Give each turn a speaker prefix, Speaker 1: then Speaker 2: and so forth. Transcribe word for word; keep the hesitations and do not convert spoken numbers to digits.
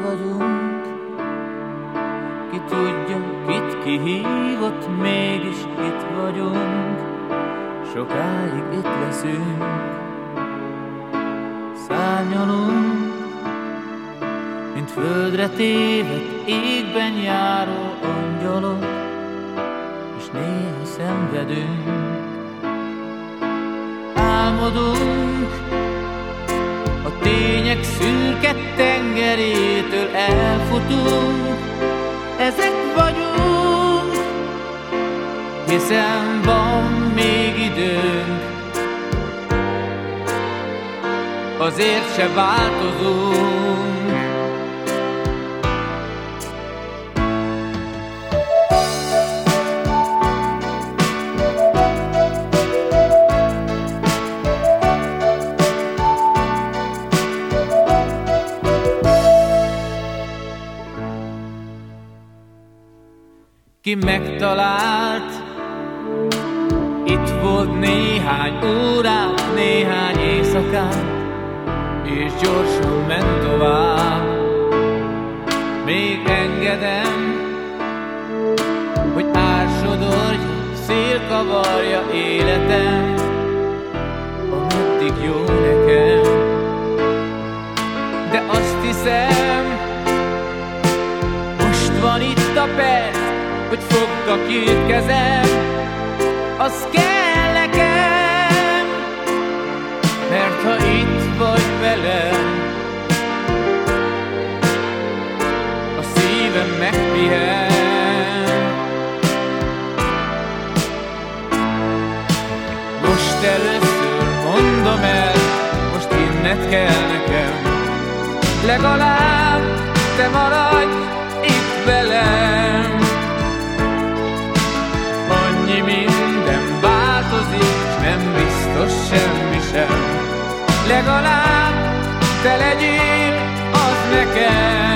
Speaker 1: vagyunk, ki tudja, kit kihívott, mégis itt vagyunk, sokáig itt leszünk, szárnyalunk, mint földre tévedt, égben járó angyalok, és néha szenvedünk. Álmodunk, a tények szürke tengerétől elfutunk, ezek vagyunk, hiszen van még időnk, azért se változunk. Ki megtalált, itt volt néhány órát, néhány éjszakát, és gyorsan ment tovább. Még engedem, hogy ársodorj, szél kavarja életem, ameddig jó nekem. De azt hiszem, most van itt a perc, hogy fogd a két kezem, az kell nekem, mert ha itt vagy velem, a szívem megpihen. Most először mondom el, most innent kell nekem, legalább te maradj itt velem. Minden változik, nem biztos semmi sem, legalább te legyél az nekem.